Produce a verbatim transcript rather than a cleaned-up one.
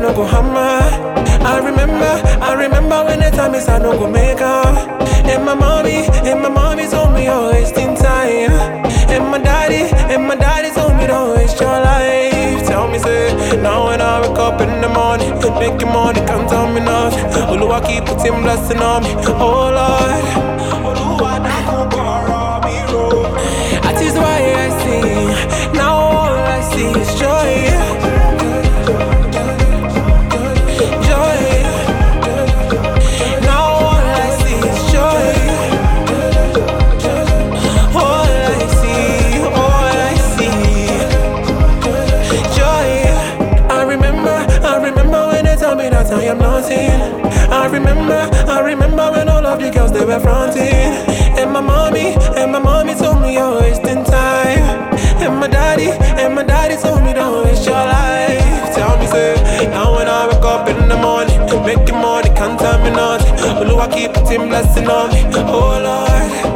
no go hammer. I remember, I remember when the time is I no go make up. And my mommy, and my mommy told me you're wasting time. And my daddy, and my daddy told me don't waste your life. Tell me say, now when I wake up in the morning, making money can't tell me nothing. Oluwa keep putting blessing on me, oh Lord. Oluwa don't borrow me road. That is why I sing. Now all I see is joy. I am nothing. I remember, I remember when all of the girls they were fronting. And my mommy, and my mommy told me you're wasting time. And my daddy, and my daddy told me don't waste your life. Tell me say, now when I wake up in the morning, making money can't tell me nothing. Oluwa keep putting blessing on me, oh Lord.